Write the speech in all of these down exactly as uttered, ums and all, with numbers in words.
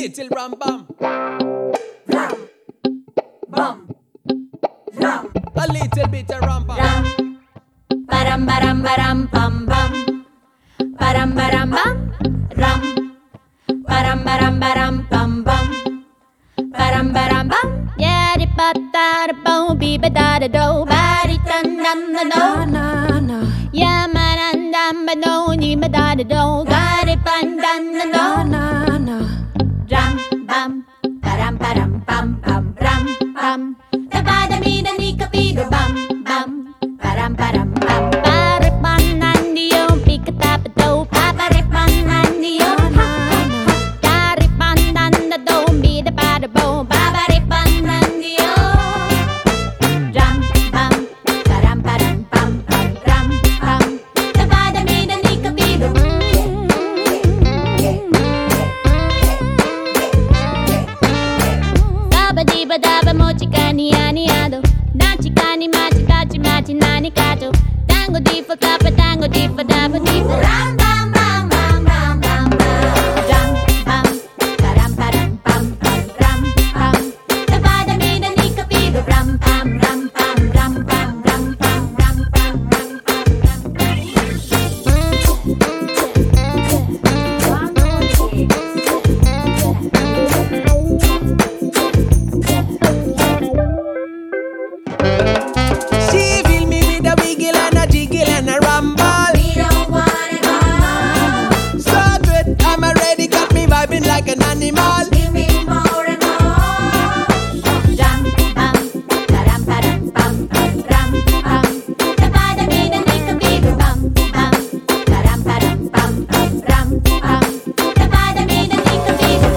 little ram bam. Ram, bum, ram. A little bit of ram bam. Ram, baram baram baram bum bum. Baram baram bam, ram. Baram baram baram bum bum. Baram baram bam. Yeah, di ba da da bo, be ba da da do, ba di dum dum da do. na na Yeah, man and dum ba do, ni ba da da do, ga di ban dum da do. na na Ram bam, baram baram bam bam, ram bam. Da ba da mi da ni ka pi do bam bam, baram baram bam. Pare pan nandiyo, pika tapa do, pare pan nandiyo. Dari pan nan da do, mi da ba da bo, pare pan nandiyo. Ram bam, baram baram bam bam, ram bam. Da ba da mi da ni ka pi do. Daba diba daba mo chikani ani ado, na chikani machi kachi machi nani kato. Tango difa kapa tango difa daba difa. Ram bam bam bam bam bam bam. Ram bam, baram baram bam bam, ram bam. Daba da mi da ni ka pi do. Ram bam ram bam ram bam ram bam ram bam ram bam ram. She fill me with a wiggle and a jiggle and a rumble. We don't wanna go. So good, I'm already got me vibing like an animal. Give me more and more. Ram bam, baram baram bam bam, ram bam. Da ba da mi da ni ka pi do bam bam, baram baram bam bam, ram bam. Da ba da mi da ni ka pi do.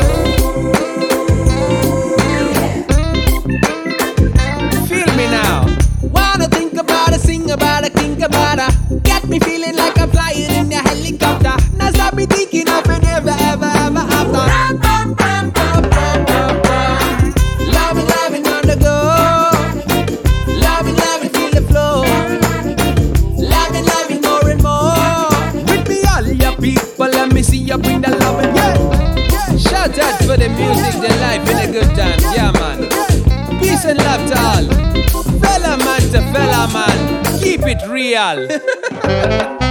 Feel me now. Wanna think about it, sing about it, think about it. Get me feeling like I'm flying in a helicopter. Now stop me thinking of it ever, ever, ever after. Ram bam bam bam bam bam bam. Loving, loving on the go. Loving, loving, feel the flow. Loving, loving more and more. With me, all your people, let me see you bring the love and yeah. yeah. Shout out for the music, the life, and a good time. Yeah, man. Peace and love to all. Fella man to fella man. Keep it real.